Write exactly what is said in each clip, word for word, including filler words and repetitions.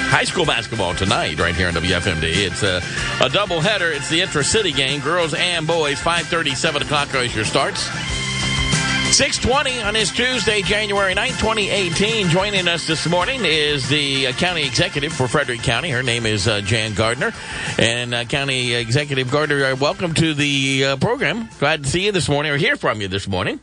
high school basketball tonight right here in W F M D. It's a, a doubleheader. It's the intra-city game, girls and boys. five thirty, seven o'clock is your starts. six twenty on this Tuesday, January ninth, twenty eighteen. Joining us this morning is the uh, county executive for Frederick County. Her name is uh, Jan Gardner. And uh, County Executive Gardner, uh, welcome to the uh, program. Glad to see you this morning or hear from you this morning.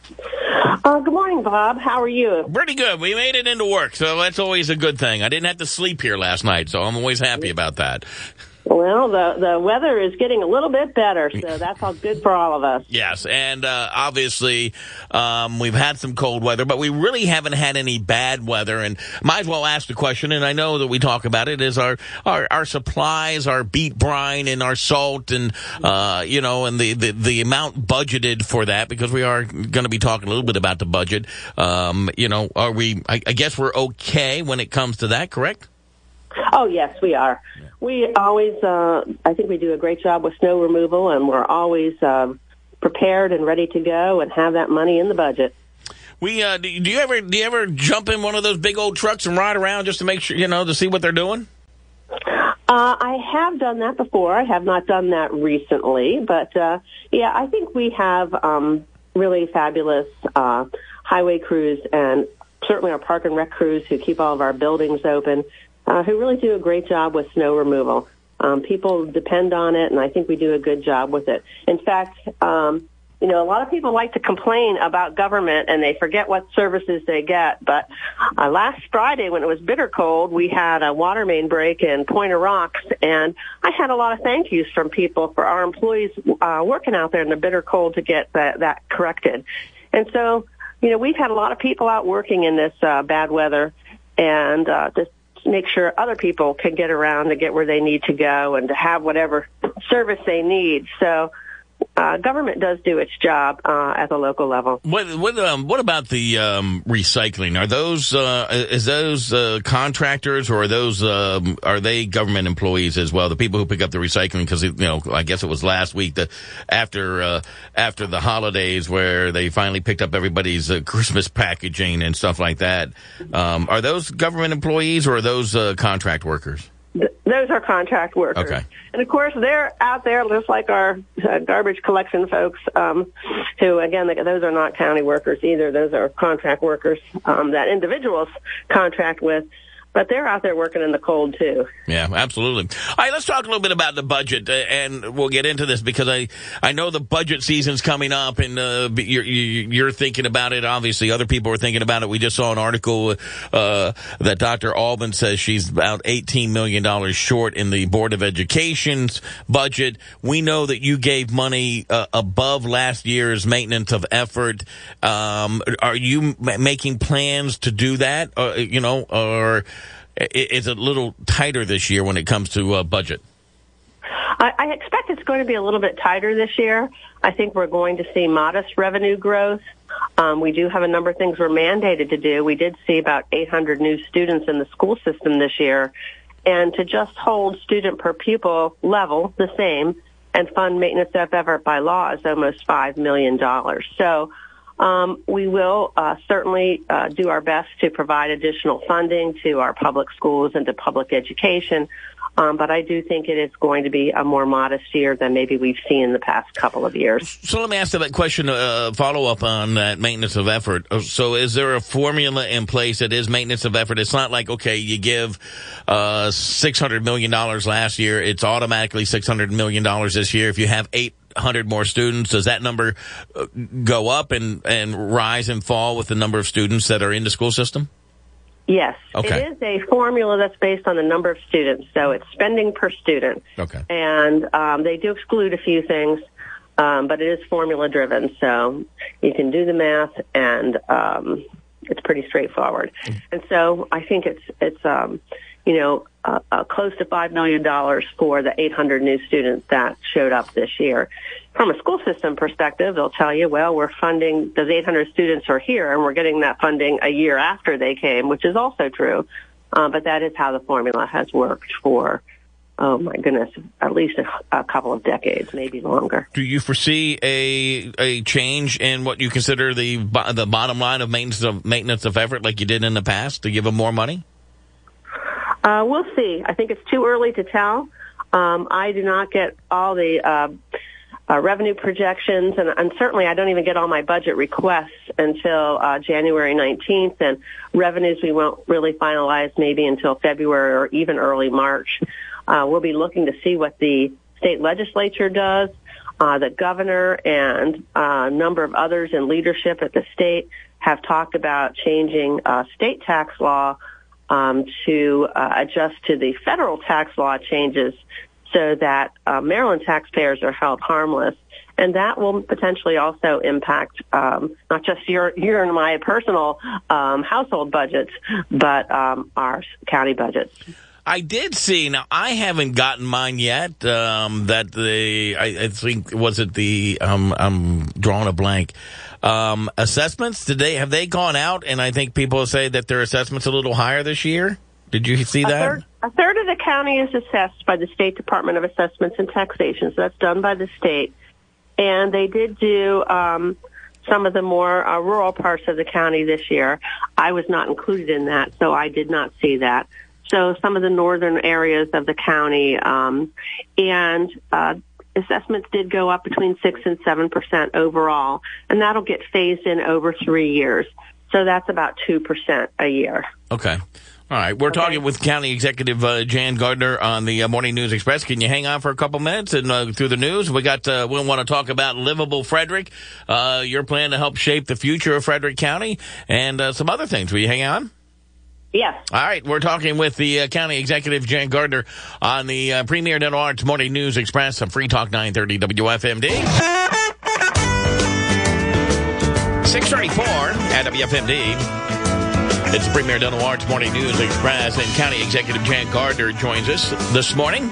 Uh, good morning, Bob. How are you? Pretty good. We made it into work, so that's always a good thing. I didn't have to sleep here last night, so I'm always happy about that. Well, the the weather is getting a little bit better, so that's all good for all of us. Yes, and uh, obviously um, we've had some cold weather, but we really haven't had any bad weather. And might as well ask the question, and I know that we talk about it, is our our, our supplies, our beet brine, and our salt, and uh, you know, and the, the, the amount budgeted for that, because we are going to be talking a little bit about the budget. Um, you know, are we? I, I guess we're okay when it comes to that, correct? Oh, yes, we are. We always, uh, I think we do a great job with snow removal, and we're always um, prepared and ready to go and have that money in the budget. We uh, do you ever do you ever jump in one of those big old trucks and ride around just to make sure, you know, to see what they're doing? Uh, I have done that before. I have not done that recently, but uh, yeah, I think we have um, really fabulous uh, highway crews, and certainly our park and rec crews who keep all of our buildings open. Uh, who really do a great job with snow removal. Um, people depend on it, and I think we do a good job with it. In fact, um, you know, a lot of people like to complain about government, and they forget what services they get. But uh, last Friday, when it was bitter cold, we had a water main break in Pointer Rocks, and I had a lot of thank yous from people for our employees uh, working out there in the bitter cold to get that, that corrected. And so, you know, we've had a lot of people out working in this uh, bad weather, and uh, just make sure other people can get around to get where they need to go and to have whatever service they need. So uh, government does do its job uh, at the local level. What what, um, what about the um, recycling? Are those uh, is those uh, contractors, or are those um, are they government employees as well? The people who pick up the recycling, because you know, I guess it was last week that after uh, after the holidays where they finally picked up everybody's uh, Christmas packaging and stuff like that. Um, are those government employees, or are those uh, contract workers? Those are contract workers. Okay. And, of course, they're out there just like our uh, garbage collection folks, um, who, again, those are not county workers either. Those are contract workers um, that individuals contract with. But they're out there working in the cold, too. Yeah, absolutely. All right, let's talk a little bit about the budget, uh, and we'll get into this because I, I know the budget season's coming up, and uh, you're, you're thinking about it. Obviously, other people are thinking about it. We just saw an article uh, that Doctor Alban says she's about eighteen million dollars short in the Board of Education's budget. We know that you gave money uh, above last year's maintenance of effort. Um, are you m- making plans to do that, uh, you know, or is it a little tighter this year when it comes to uh, budget? I, I expect it's going to be a little bit tighter this year. I think we're going to see modest revenue growth. Um, we do have a number of things we're mandated to do. We did see about eight hundred new students in the school system this year. And to just hold student per pupil level the same and fund maintenance of effort by law is almost five million dollars. So Um, we will uh, certainly uh, do our best to provide additional funding to our public schools and to public education, um, but I do think it is going to be a more modest year than maybe we've seen in the past couple of years. So let me ask you that question, uh, follow up on that maintenance of effort. So is there a formula in place that is maintenance of effort? It's not like, okay, you give uh, six hundred million dollars last year, it's automatically six hundred million dollars this year. If you have eight hundred more students, does that number go up and, and rise and fall with the number of students that are in the school system? Yes. Okay. It is a formula that's based on the number of students, so it's spending per student. Okay. And um, they do exclude a few things, um, but it is formula-driven, so you can do the math, and um, it's pretty straightforward. Mm. And so I think it's, it's um, you know, uh, uh, close to five million dollars for the eight hundred new students that showed up this year. From a school system perspective, they'll tell you, well, we're funding, those eight hundred students are here, and we're getting that funding a year after they came, which is also true. Uh, but that is how the formula has worked for, oh, my goodness, at least a, a couple of decades, maybe longer. Do you foresee a a change in what you consider the the bottom line of maintenance of, maintenance of effort like you did in the past to give them more money? Uh, we'll see. I think it's too early to tell. Um, I do not get all the uh, uh, revenue projections, and, and certainly I don't even get all my budget requests until uh, January nineteenth, and revenues we won't really finalize maybe until February or even early March. Uh, we'll be looking to see what the state legislature does. Uh, the governor and uh, a number of others in leadership at the state have talked about changing uh, state tax law um, to uh, adjust to the federal tax law changes so that uh, Maryland taxpayers are held harmless. And that will potentially also impact um, not just your, your and my personal um, household budgets, but um, our county budgets. I did see, now I haven't gotten mine yet, um, that the, I, I think, was it the, um, I'm drawing a blank, um, assessments, did they, have they gone out? And I think people say that their assessment's a little higher this year. Did you see a that? Third, a third of the county is assessed by the State Department of Assessments and Taxation, so that's done by the state. And they did do, um, some of the more uh, rural parts of the county this year. I was not included in that, so I did not see that. So some of the northern areas of the county, um, and uh, assessments did go up between six and seven percent overall, and that'll get phased in over three years. So that's about two percent a year. Okay. All right. We're okay. talking with County Executive uh, Jan Gardner on the uh, Morning News Express. Can you hang on for a couple minutes and uh, through the news? We got. Uh, we want to talk about Livable Frederick, uh, your plan to help shape the future of Frederick County, and uh, some other things. Will you hang on? Yes. All right. We're talking with the uh, County Executive, Jan Gardner, on the uh, Premier Dental Arts Morning News Express on Free Talk nine thirty W F M D. six thirty-four at W F M D. It's the Premier Dental Arts Morning News Express, and County Executive Jan Gardner joins us this morning.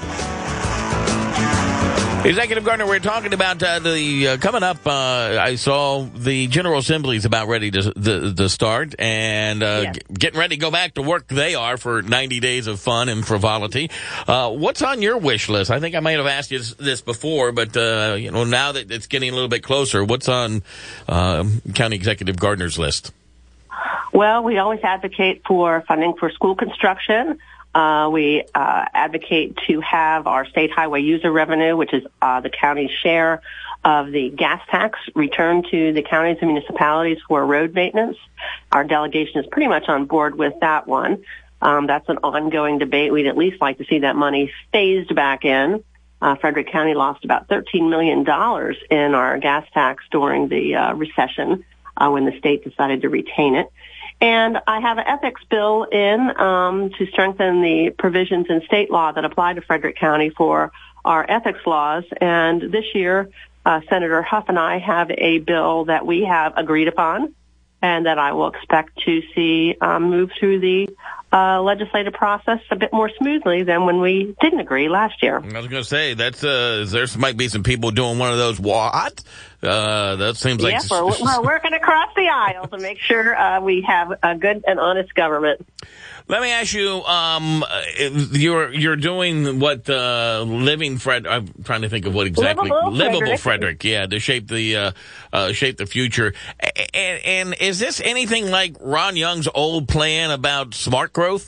Executive Gardner, we're talking about uh, the uh, coming up. Uh, I saw the General Assembly is about ready to the, the start, and uh, yes. g- getting ready to go back to work. They are for ninety days of fun and frivolity. Uh, what's on your wish list? I think I might have asked you this before, but uh, you know, now that it's getting a little bit closer, what's on uh, County Executive Gardner's list? Well, we always advocate for funding for school construction. Uh, we uh, advocate to have our state highway user revenue, which is uh, the county's share of the gas tax, returned to the counties and municipalities for road maintenance. Our delegation is pretty much on board with that one. Um, that's an ongoing debate. We'd at least like to see that money phased back in. Uh, Frederick County lost about thirteen million dollars in our gas tax during the uh, recession uh, when the state decided to retain it. And I have an ethics bill in um, to strengthen the provisions in state law that apply to Frederick County for our ethics laws. And this year, uh, Senator Huff and I have a bill that we have agreed upon and that I will expect to see um, move through the uh, legislative process a bit more smoothly than when we didn't agree last year. I was going to say, that's uh, there might be some people doing one of those, what? Uh, that seems like... Yes, we're, we're working across the aisle to make sure uh, we have a good and honest government. Let me ask you, um, you're you're doing what uh, Living Fred? I'm trying to think of what exactly Livable, Livable Frederick. Frederick. Yeah, to shape the uh, uh, shape the future. And, and is this anything like Ron Young's old plan about smart growth?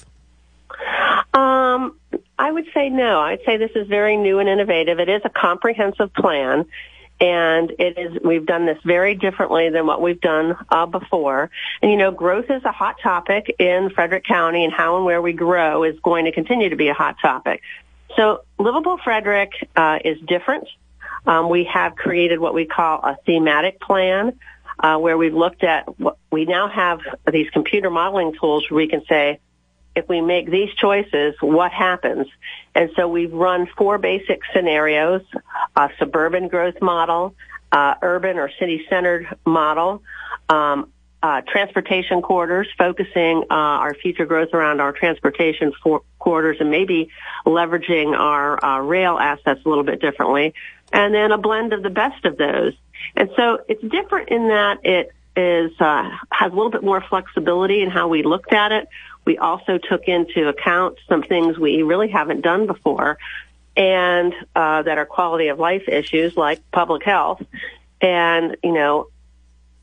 Um, I would say no. I'd say this is very new and innovative. It is a comprehensive plan. And it is, we've done this very differently than what we've done uh, before. And, you know, growth is a hot topic in Frederick County, and how and where we grow is going to continue to be a hot topic. So Livable Frederick uh, is different. Um, we have created what we call a thematic plan, uh, where we've looked at what we now have these computer modeling tools where we can say, if we make these choices, what happens? And so we've run four basic scenarios: a suburban growth model, uh, urban or city-centered model, um, uh, transportation corridors, focusing uh, our future growth around our transportation for- corridors and maybe leveraging our uh, rail assets a little bit differently, and then a blend of the best of those. And so it's different in that it is uh, has a little bit more flexibility in how we looked at it. We also took into account some things we really haven't done before, and uh, that are quality of life issues like public health. And, you know,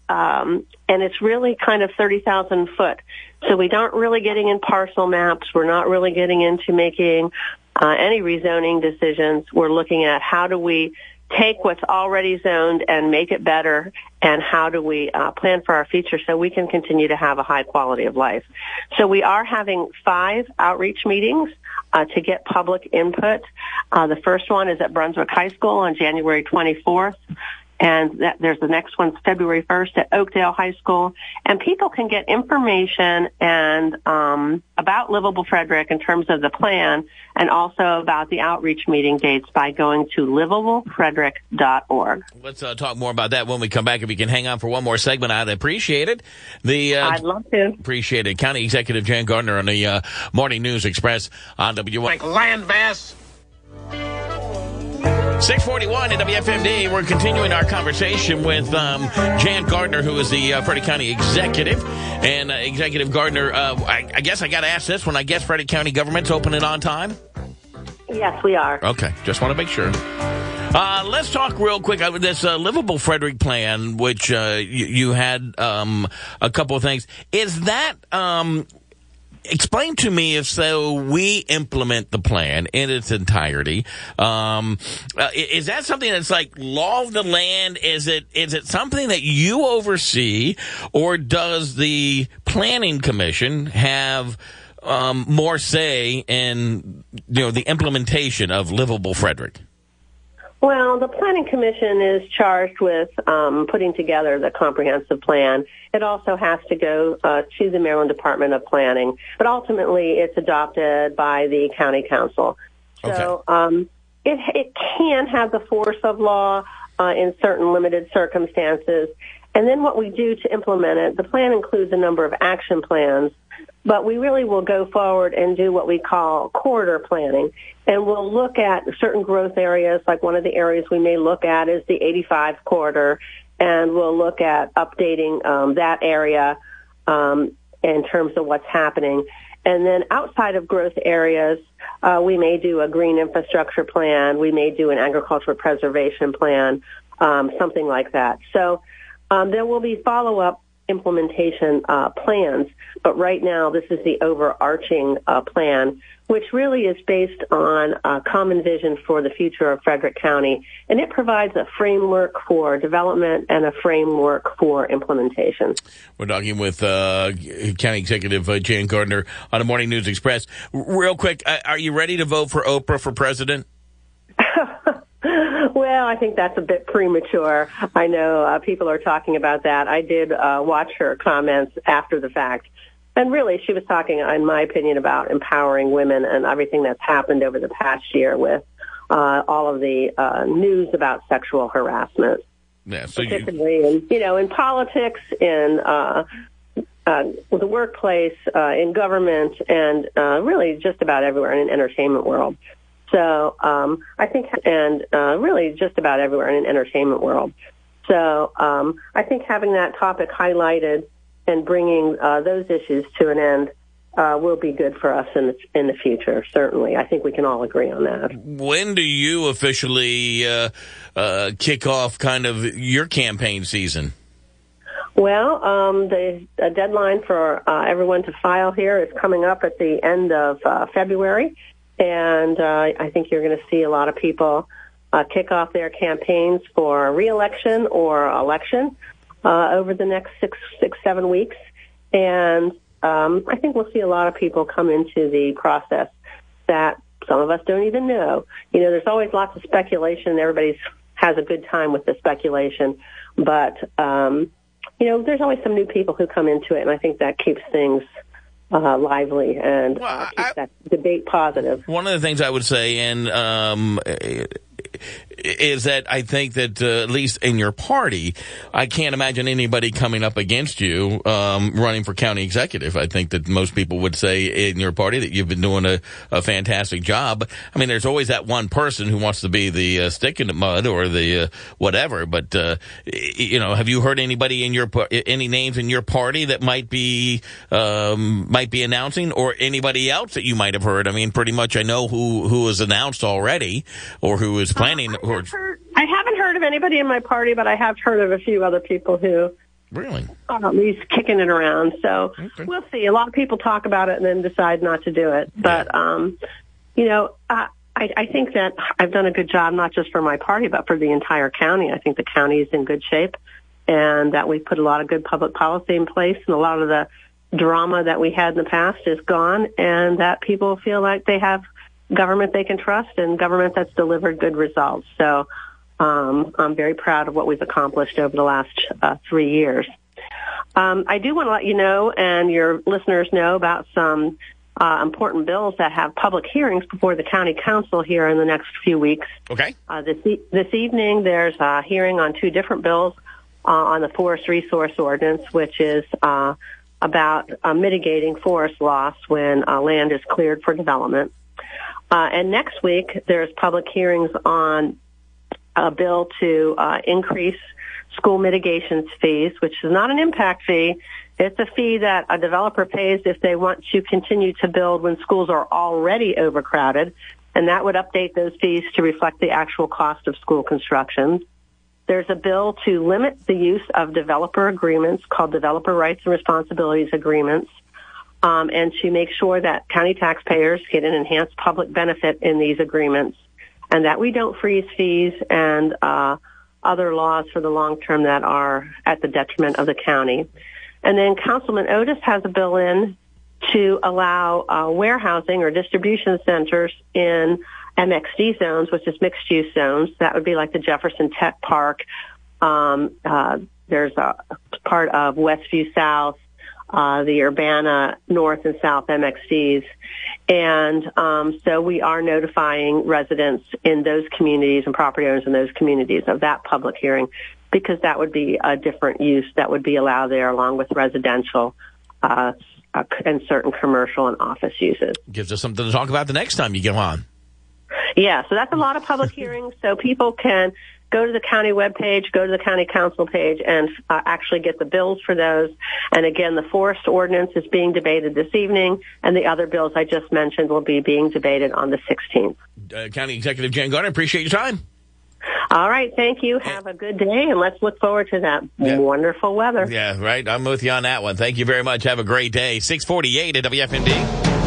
um, and it's really kind of thirty thousand foot. So we aren't really getting in parcel maps. We're not really getting into making uh, any rezoning decisions. We're looking at how do we take what's already zoned and make it better, and how do we uh, plan for our future so we can continue to have a high quality of life. So we are having five outreach meetings uh, to get public input. Uh, the first one is at Brunswick High School on January twenty-fourth. And that, there's the next one, February first at Oakdale High School. And people can get information and um, about Livable Frederick in terms of the plan, and also about the outreach meeting dates by going to livable frederick dot org. Let's uh, talk more about that when we come back. If you can hang on for one more segment, I'd appreciate it. The uh, I'd love to. Appreciate it. County Executive Jan Gardner on the uh, Morning News Express on W one. Like land mass. six forty-one at W F M D. We're continuing our conversation with um, Jan Gardner, who is the uh, Frederick County Executive. And uh, Executive Gardner, uh, I, I guess I got to ask this one. I guess Frederick County government's opening on time? Yes, we are. Okay, just want to make sure. Uh, let's talk real quick about this uh, Livable Frederick plan, which uh, you, you had um, a couple of things. Is that... Um, Explain to me if so we implement the plan in its entirety. Um, uh, is that something that's like law of the land? Is it is it something that you oversee, or does the Planning Commission have um, more say in, you know, the implementation of Livable Frederick? Well, the Planning Commission is charged with um, putting together the comprehensive plan. It also has to go uh, to the Maryland Department of Planning, but ultimately it's adopted by the County Council. So okay. um, it, it can have the force of law uh, in certain limited circumstances. And then what we do to implement it, the plan includes a number of action plans, but we really will go forward and do what we call corridor planning. And we'll look at certain growth areas, like one of the areas we may look at is the eighty-five corridor, and we'll look at updating um, that area um, in terms of what's happening. And then outside of growth areas, uh, we may do a green infrastructure plan, we may do an agricultural preservation plan, um, something like that. So um, there will be follow-up implementation uh, plans, but right now this is the overarching uh, plan, which really is based on a common vision for the future of Frederick County, and it provides a framework for development and a framework for implementation. We're talking with uh, County Executive uh, Jan Gardner on the Morning News Express. Real quick, uh, are you ready to vote for Oprah for president? Well, I think that's a bit premature. I know uh, people are talking about that. I did uh, watch her comments after the fact. And really, she was talking, in my opinion, about empowering women and everything that's happened over the past year with uh, all of the uh, news about sexual harassment. Yeah, so particularly you... in, you know, in politics, in uh, uh, the workplace, uh, in government, and uh, really just about everywhere in the entertainment world. So um, I think, and uh, really just about everywhere in the entertainment world. So um, I think having that topic highlighted and bringing uh, those issues to an end uh, will be good for us in the, in the future, certainly. I think we can all agree on that. When do you officially uh, uh, kick off kind of your campaign season? Well, um, the a deadline for uh, everyone to file here is coming up at the end of uh, February. And uh, I think you're going to see a lot of people uh, kick off their campaigns for re-election or election uh, over the next six, six, seven weeks. And um, I think we'll see a lot of people come into the process that some of us don't even know. You know, there's always lots of speculation. Everybody has a good time with the speculation. But, um, you know, there's always some new people who come into it, and I think that keeps things Uh, lively and well, uh, keep I, that debate positive. One of the things I would say, and um, is that I think that uh, at least in your party, I can't imagine anybody coming up against you um, running for county executive. I think that most people would say in your party that you've been doing a, a fantastic job. I mean, there's always that one person who wants to be the uh, stick in the mud or the uh, whatever. But uh, you know, have you heard anybody in your any names in your party that might be um, might be announcing, or anybody else that you might have heard? I mean, pretty much I know who who is announced already or who is planning. Uh, I, have heard, I haven't heard of anybody in my party, but I have heard of a few other people who Really? Um, he's kicking it around. So okay. We'll see. A lot of people talk about it and then decide not to do it. But, yeah. um, you know, uh, I, I think that I've done a good job, not just for my party, but for the entire county. I think the county is in good shape and that we've put a lot of good public policy in place, and a lot of the drama that we had in the past is gone, and that people feel like they have government they can trust and government that's delivered good results. So um, I'm very proud of what we've accomplished over the last uh, three years. Um, I do want to let you know and your listeners know about some uh, important bills that have public hearings before the county council here in the next few weeks. Okay. Uh, this, e- this evening there's a hearing on two different bills uh, on the Forest Resource Ordinance, which is uh, about uh, mitigating forest loss when uh, land is cleared for development. Uh, and next week there's public hearings on a bill to uh, increase school mitigations fees, which is not an impact fee. It's a fee that a developer pays if they want to continue to build when schools are already overcrowded, and that would update those fees to reflect the actual cost of school construction. There's a bill to limit the use of developer agreements called Developer Rights and Responsibilities Agreements, um, and to make sure that county taxpayers get an enhanced public benefit in these agreements, and that we don't freeze fees and uh, other laws for the long term that are at the detriment of the county. And then Councilman Otis has a bill in to allow uh, warehousing or distribution centers in M X D zones, which is mixed-use zones. That would be like the Jefferson Tech Park. Um, uh, there's a part of Westview South, uh, the Urbana North and South M X Ds. And um, so we are notifying residents in those communities and property owners in those communities of that public hearing, because that would be a different use that would be allowed there along with residential uh, and certain commercial and office uses. Gives us something to talk about the next time you go on. Yeah, so that's a lot of public hearings, so people can go to the county webpage, go to the county council page, and uh, actually get the bills for those. And again, the forest ordinance is being debated this evening, and the other bills I just mentioned will be being debated on the sixteenth. Uh, County Executive Jan Gardner, appreciate your time. All right, thank you. Have a good day, and let's look forward to that yeah. wonderful weather. Yeah, right. I'm with you on that one. Thank you very much. Have a great day. six forty-eight at W F M D.